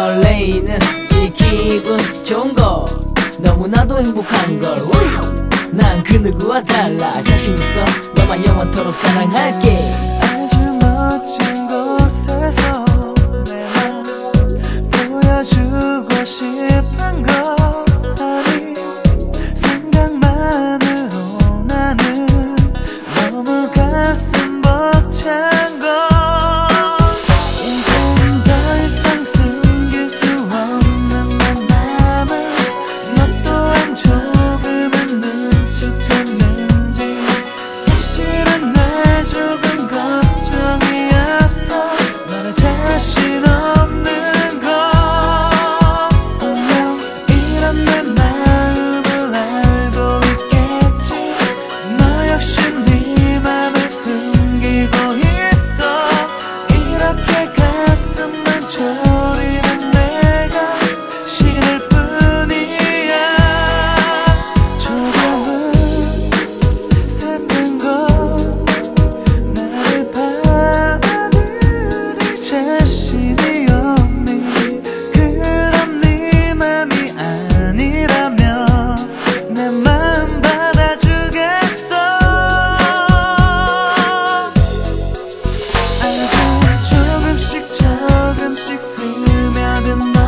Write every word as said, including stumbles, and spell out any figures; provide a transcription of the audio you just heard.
설레이는 이 기분 좋은 거 너무나도 행복한걸. 난 그 누구와 달라 자신 있어. 너만 영원토록 사랑할게. 아주 멋진 곳에서 내 맘 보여주고 싶은 거 아니 생각만으로 나는 너무 가슴 벅찬 걸. 이젠 더 이상 숨길 수 없는 내 맘을 너 또한 조금은 눈치챘는지. 사실은 나 조금 걱정이 앞서 너를 자신 없는 걸. 분명 이런 내 마음을 알고 있겠지. 너 역시 네 맘을 숨기고 있어. 이렇게 가슴만 졸이는 내가 싫을 뿐이야. 조금은 슬픈 건 나를 받아들일 자신이 없니. 그런 네 맘이 아니라면 내 마음 받아주겠어. 아주 조금씩 조금씩 스며든